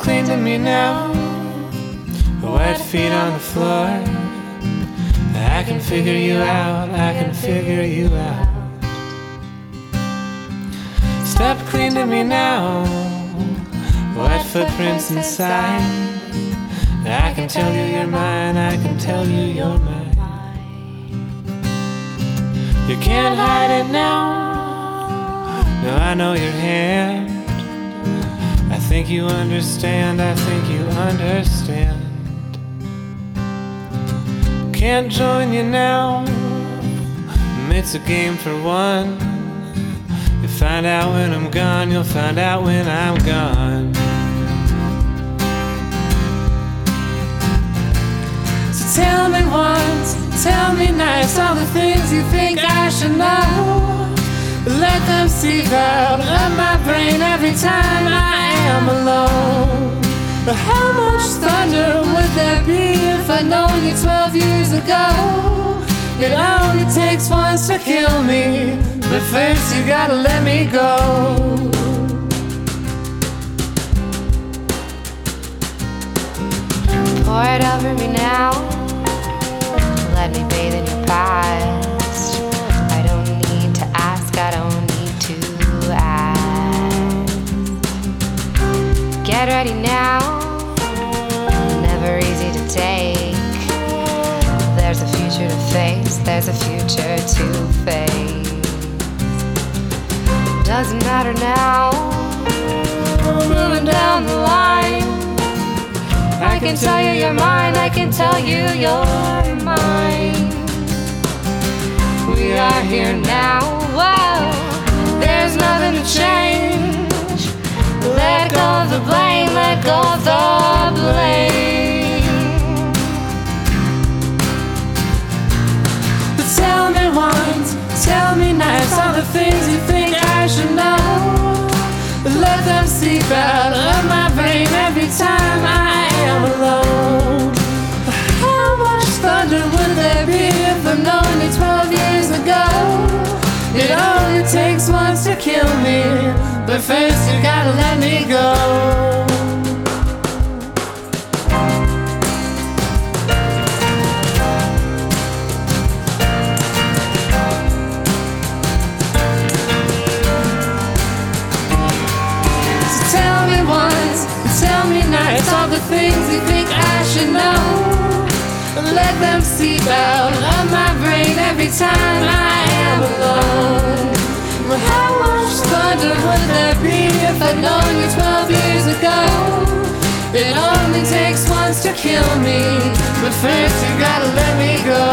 clean to me now. Wet feet on the floor. I can figure you out, I can figure you out. Step clean to me now. Wet footprints inside. I can tell you you're mine, I can tell you you're mine. You can't hide it now. No, I know your hand. I think you understand, I think you understand. Can't join you now. It's a game for one. You'll find out when I'm gone, you'll find out when I'm gone. So tell me once, tell me nice, all the things you think I should know. Let them seep out of my brain every time I am alone. But how much thunder would there be if I'd known you 12 years ago? It only takes once to kill me, but first you gotta let me go. Pour it over me now. Let me bathe in your past. I don't need to ask, I don't need to ask. Get ready now. Never easy to take. There's a future to face, there's a future to face. Doesn't matter now. Moving down the line. I can tell you you're mine, I can tell you you're mine. We are here now, whoa. There's nothing to change. Let go of the blame, let go of the blame. But tell me once, tell me nice, all the things you think I should know. Let them seep out of my brain every time I am alone. How much thunder would there be if I'd known you 12 years ago? It only takes once to kill me, but first you gotta let me go. Tell me nice, all the things you think I should know. Let them seep out of my brain every time I am alone. Well, how much thunder would there be if I'd known you 12 years ago? It only takes once to kill me, but first you gotta let me go.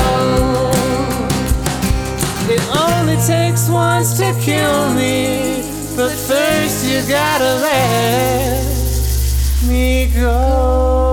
It only takes once to kill me, but first you gotta let me go.